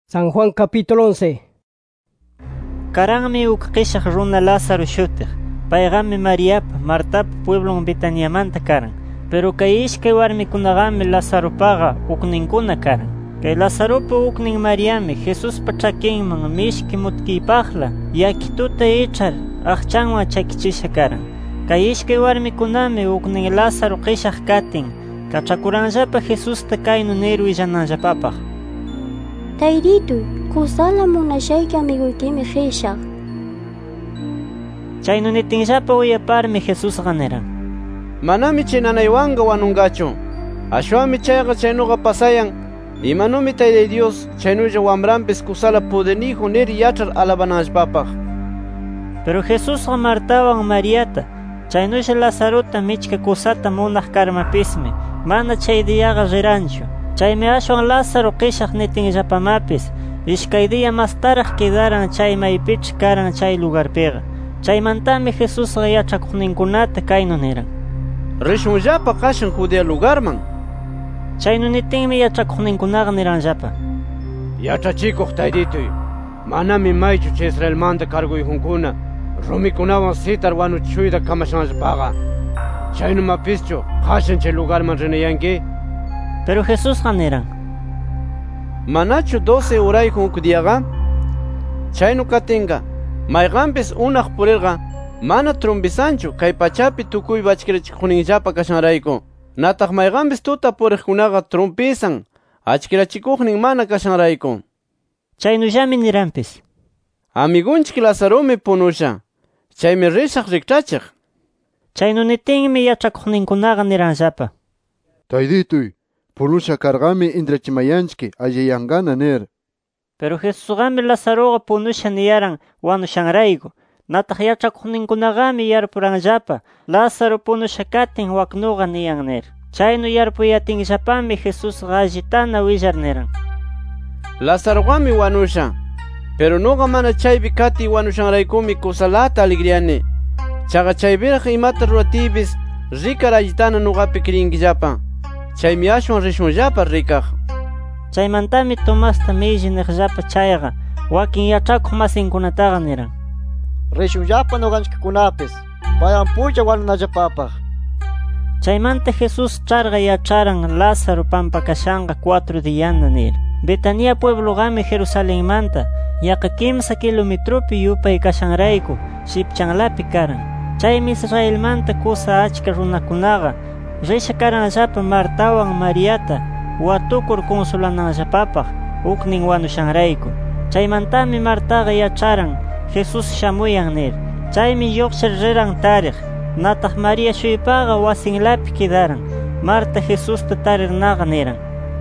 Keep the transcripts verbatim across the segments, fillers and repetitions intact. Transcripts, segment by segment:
San Juan capítulo once. Karanmi uk qishaq runa Lázaro shutiq. Paygami Mariapa, Martapa pueblon Betaniamanta karan. Pero kay ishkay warmikunaqami Lazaropaqa ukninkuna karan. Kay Lazaropa uknin Mariami Jesuspa ch'akinman mishki mutkiypaqla yakituta ichar aqchanwan chakichisha karan. Kay ishkay warmikunami uknin Lázaro qishaq katin kach'akuranllapa Jesusta kaynu nir willananllapapaq. Tayrituy, kusala munashayki amiguykimi qishaq. Chaynu nitinllapa uyaparmi Jesusqa niran: Manami chay nanaywanqa wanunqachu. Ashwanmi chayqa chaynuqa pasayan, imanumi Taytay Dios chaynulla wamranpis kusala pudirniyuq nir yach'ar alabananllapapaq. Pero Jesusqa Martawan Mariata, chaynulla Lazarota michka kusata munaq karmapismi, mana chay diyaqa riranchu. Chaymi ashwan Lázaro qishaq nitinllapamapis, ishkay diya mastaraq kidaran chay maypichh karan chay lugarpiqa. Chaymantami Jesusqa yach'akuqninkunata kaynu niran: Rishunllapa qashan Judea lugarman. Chaynu nitinmi yach'akuqninkunaqa niranllapa: Yach'achikuq Taytituy, manami maychu chay Israelmanta karguyjunkuna rumikunawan sitar wanuchishuyta kamashanllapaqa. Chaynumapischu qashan chay lugarman rinayanki. Pero Jesusqa niran: Manachu doce urayjun uk diyaqa? Chaynu katinqa mayqanpis unaq purirqa mana trumpisanchu kay pachapi tukuy achkirachikuqninllapa kashanrayku. Nataq mayqanpis tuta puriqkunaqa trumpisan achkirachikuqnin mana kashanrayku. Chaynullami niranpis: Amigunchik Lazarumi punusha, chaymi rishaq rikchachiq. Chaynu nitinmi yach'akuqninkunaqa niranllapa: Taydituy, punusha karqami intrachimayanchki alliyanqana nir. Pero Jesusqami Lazaroqa punusha niyaran wanushanrayku. Nataq yach'akuqninkunaqami yarpuranllapa Lázaro punusha katin waknuqa niyan nir. Chaynu yarpuyatinllapami Jesusqa allitana willar niran: Lazaroqami wanusha, pero nuqa mana chaypi kati wanushanraykumi kusalata aligriyani. Chaqa chaypiraq imata ruratiypis rikar allitana nuqapi kriyinkillapa. Chaymi ashwan rishunllapa rikaq. Chaymantami Tomasta milli niqllapa chayqa wakin yach'akuq masinkunataqa niran: Rishunllapa nuqanchikkunapis payan pulla wanunallapapaq. Chaymanta Jesus ch'arqa yach'aran Lázaro pampakashanqa cuatro diyana nir. Betania puebloqami Jerusalenmanta yaqa kimsa kilometrupi yupay kashanrayku shipchanlapi karan. Chaymi Israelmanta kusa achka runakunaqa risha karanllapa Martawan Mariata watukur consolananllapapaq uknin wanushanrayku. Chaymantami Martaqa yach'aran Jesus shamuyan nir. Chaymi lluqshir riran tariq. Nataq Maria shuypaqa wasinlapi kidaran. Marta Jesusta tarirnaqa niran: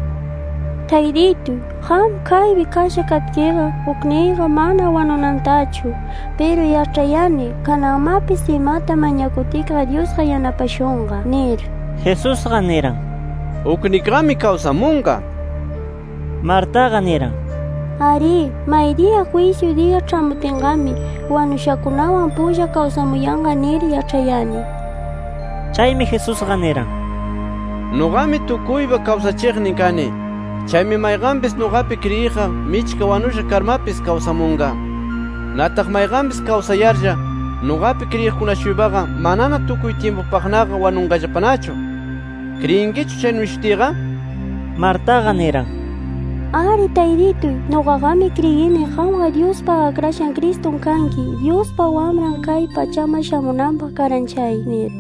Tayrituy, qam kaypi kasha katkiqa ukniyqa mana wanunantachu, pero yach'ayani kananmapis imata mañakutikqa Diosqa yanapashunqa nir. Jesusqa niran: Ukniqami kawsamunqa. Martaqa niran: Ari, maydiya juicio diya ch'amutinqami wanushakunawan pulla kawsamuyanqa nir yach'ayani. Chaymi Jesusqa niran: Nuqami tukuypa kawsachiqnin kani. Chaymi mayqanpis nuqapi kriyiqa michka wanusha karmapis kawsamunqa. Nataq mayqanpis kawsayarlla nuqapi kriyiqkunashuypaqa manana tukuy tiempupaqnaqa wanunqallapanachu. ¿Criyinkichu chaynu nishutiqa? Martaqa niran: Ari Tayrituy, nuqaqami kriyini qamqa Diospa akrashan Criston kanki, Diospa wamran kay pachama shamunanpaq karanchay nir.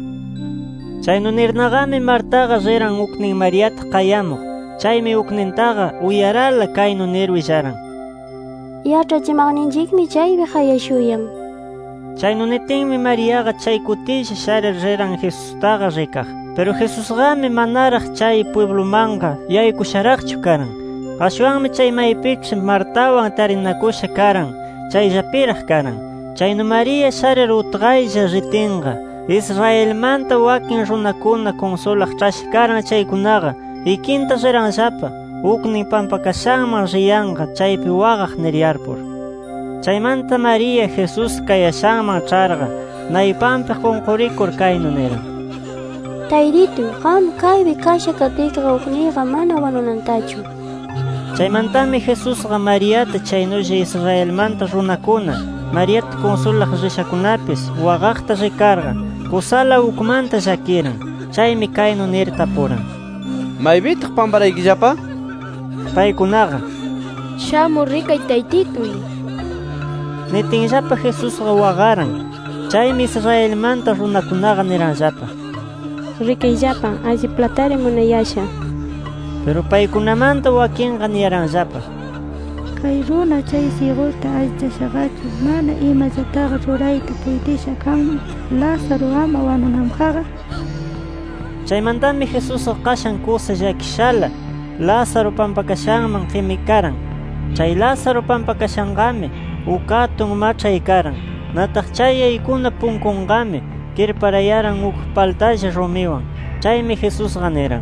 Chaynu nirnaqami Martaqa riran uknin Mariata qayamuq. Chaymi uknintaqa uyarala kaynu nir willaran: Yach'achimaqninchikmi chaypi qayashuyan. Chaynu nitinmi Mariaqa chay kutilla sharir riran Jesustaqa rikaq. Pero Jesusqami manaraq chay pueblomanqa yaykusharaqchu karan. Ashwanmi chay maypichh Martawan tarinakusha karan, chayllapiraq karan. Chaynu Maria sharir utqaylla ritinqa Israelmanta wakin runakuna consolaq ch'asha karan chaykunaqa ikinta riranllapa uknin pampakashanman riyanqa chaypi waqaq nir yarpur. Chaymanta Maria Jesus kayashanman ch'arqa naypanpi qunqurikur kaynu niran: Tayrituy, qam kaypi kasha katikqa ukniyqa mana wanunantachu. Chaymantami Jesusqa Mariata chaynulla Israelmanta runakuna Mariata consulaq rishakunapis waqaqta rikarqa kusala ukmanta llakiran. Chaymi kaynu nir tapuran: ¿Maypitaq pamparaykillapa? Paykunaqa: Shamu rikay taytituy. Nitinllapa Jesusqa waqaran. Chaymi Israelmanta runakunaqa niranllapa: Rikayllapan alli platari munayasha. Pero paykunamanta wakinqa niyaranllapa: Kay runa chay sigurta alchashaqachu mana imallataqa rurayta puytisha kanman Lázaro ama wanunanpaqqa. Chaymantami Jesusqa qashan kusa llakishala Lázaro pampakashanman qimikaran. Chay Lázaro pampakashanqami ukatun machay karan. Nataq chay yaykuna punkunqami kirparayaran uk paltalla rumiwan. Chaymi Jesusqa niran: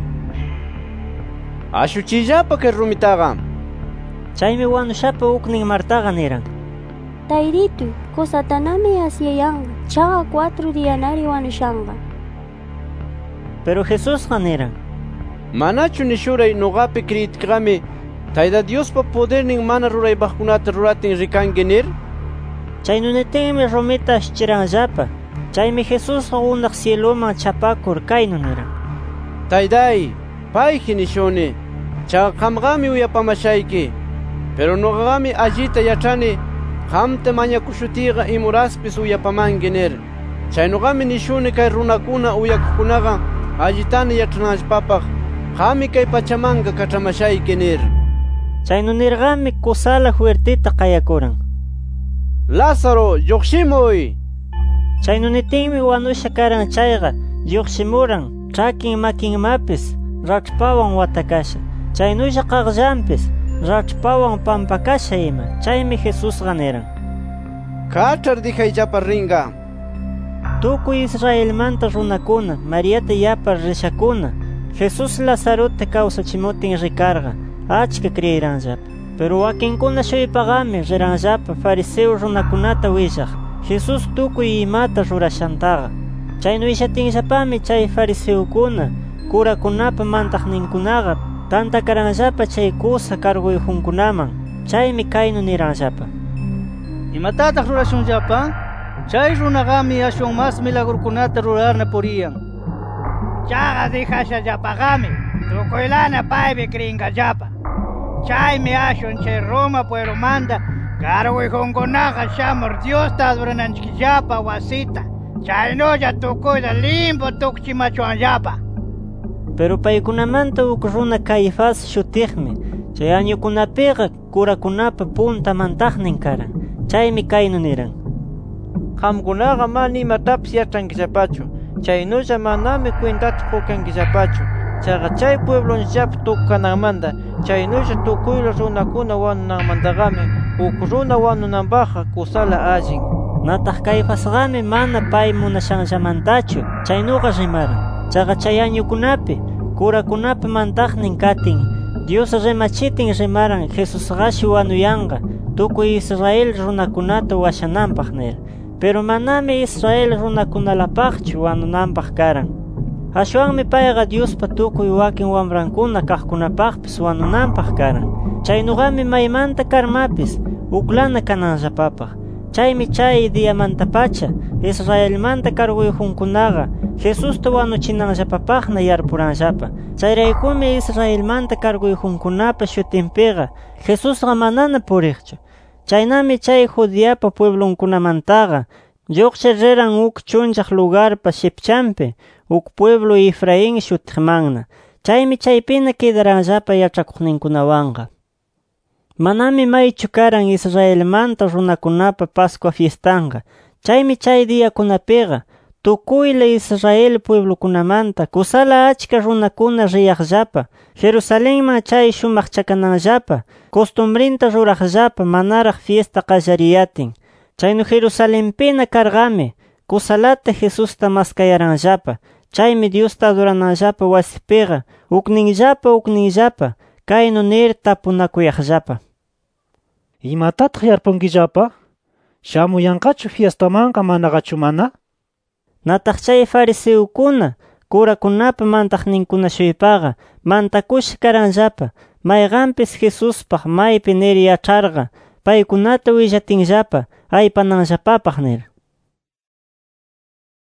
Ashuchiyllapa kay rumitaqa. Chaymi wanushapa uknin Martaqa niran: Tayrituy, kusatanami asyayanqa. Chaqa cuatro diyanari wanushanqa. Pero Jesusqa niran: Manachu nishuray nuqapi kriyitqami Tayta Diospa podernin mana ruraybaqkunata ruratin rikanki nir? Chaynu nitinmi rumita ashchiranllapa. Chaymi Jesusqa unaq cieluman chapakur kaynu niran: Taytay, payki nishuni, chaqa qamqami uyapamashayki. Pero nuqaqami allita yachani qamta mañakushutiyqa imuraspis uyapamanki nir. Chaynuqami nishuni kay runakuna uyakuqkunaqa allitana yach'anallapapaq qami kay pachamanqa kach'amashayki nir. Chaynu nirqami kusala fuertita qayakuran: Lázaro, lluqsimuy. Chaynu nitinmi wanusha karan chayqa lluqsimuran ch'akin makinmapis rach'pawan watakasha. Chaynulla qaqllanpis rach'pawan pampakasha ima. Chaymi Jesusqa niran: Kach'ar dijayllapa rinqa. Tukuy Israelmanta runakuna Mariata yapar rishakuna Jesus Lazarota kawsachimutin rikarqa achka kriyiranllapa. Pero wakinkuna shuypaqami riranllapa fariseo runakunata willaq Jesus tukuy imata rurashantaqa. Chaynu wishatinllapami chay fariseukuna kurakunapa mantaqninkunaqa tantakaranllapa chay kusa karguyjunkunaman. Chaymi kaynu niranllapa: ¿Imatataq rurashunllapa? Chay runaqami ashwan mas milagrukunata rurarna puriyan. Chaqa dijashallapaqami tukuylana paypi krinqallapa. Chaymi ashwan chay Roma pueblomanta karguyjunkunaqa shamur Diosta adorananchikllapa wasita. Chaynulla tukuyta limpu tukchimachuanllapa. Pero paykunamanta uk runa Caifás shutiqmi chay añukunapiqa kurakunapa punta mantaqnin karan. Chaymi kaynu niran: Qamkunaqa mana imatapis yach'ankillapachu. Chaynulla manami cuentata qukankillapachu. Chaqa chay pueblonllapa tukukananmanta chaynulla tukuyla runakuna wanunanmantaqami uk runa wanunanpaqqa kusala allin. Nataq Caifásqami mana pay munashanllamantachu chaynuqa rimaran. Chaqa chay añukunapi kurakunapa mantaqnin katin Dios rimachitin rimaran Jesusqashi wanuyanqa tukuy Israel runakunata washananpaq nir. Pero manami Israel runakunalapaqchu wanunanpaq karan. Ashwanmi payqa Diospa tukuy wakin wamrankuna kaqkunapaqpis wanunanpaq karan. Chaynuqami maymanta karmapis uklana kananllapapaq. Chaymi chay diamantapacha Israelmanta karguyjunkunaqa Jesusta wanuchinanllapapaqna yarpuranllapa. Chayraykumi Israelmanta karguyjunkunapa shutinpiqa Jesusqa manana puriqchu. Chaynami chay Judeapa pueblonkunamantaqa lluqshi riran uk chunllaq lugarpa shipchanpi uk pueblo Efraín shutiqmanna. Chaymi chaypina kidaranllapa yach'akuqninkunawanqa. Manami maychu karan Israelmanta runakunapa Pascua fiestanqa. Chaymi chay diyakunapiqa tukuyla Israel pueblokunamanta kusala achka runakuna riyaqllapa Jerusalenman chay shumaq chakananllapa costumbrinta ruraqllapa manaraq fiesta qallariyatin. Chaynu Jerusalenpina karqami kusalata Jesusta maskayaranllapa. Chaymi Diosta adorananllapa wasipiqa ukninllapa ukninllapa kaynu nir tapunakuyaqllapa: ¿Imatataq yarpunkillapa? ¿Shamuyanqachu fiestamanqa manaqachu mana? Nataq chay fariseukuna kurakunapa mantaqninkuna shuypaqa mantakush karanllapa mayqanpis Jesuspaq maypi nir yacharqa, paykunata willatinllapa aypananllapapaq nir.